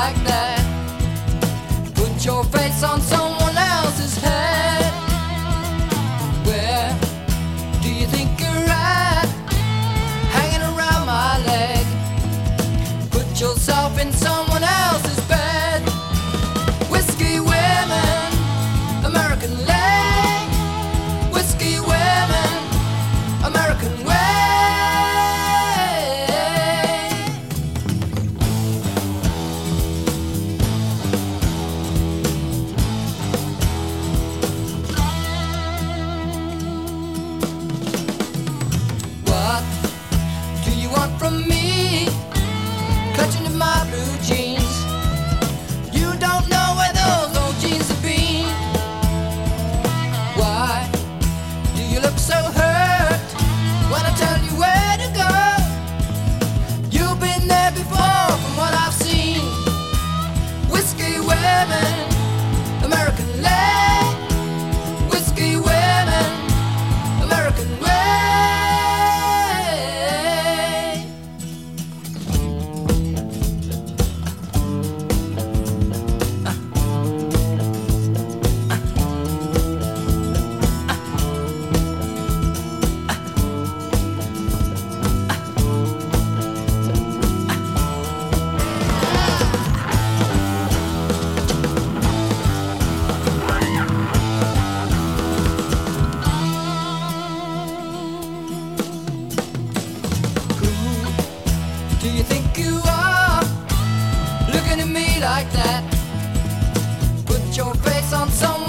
like that. Put your face on someone else's head. Where do you think you're at? Hanging around my leg. Put yourself in someone else's bed. Whiskey women, American leg. Whiskey women, American way. What do you want from me? Clutching in my blue jeans. You don't know where those old jeans have been. Why do you look so hurt when I tell you where to go? You've been there before from what I've seen. Whiskey women, American leg. Whiskey women, American way. Do you think you are looking at me like that? Put your face on someone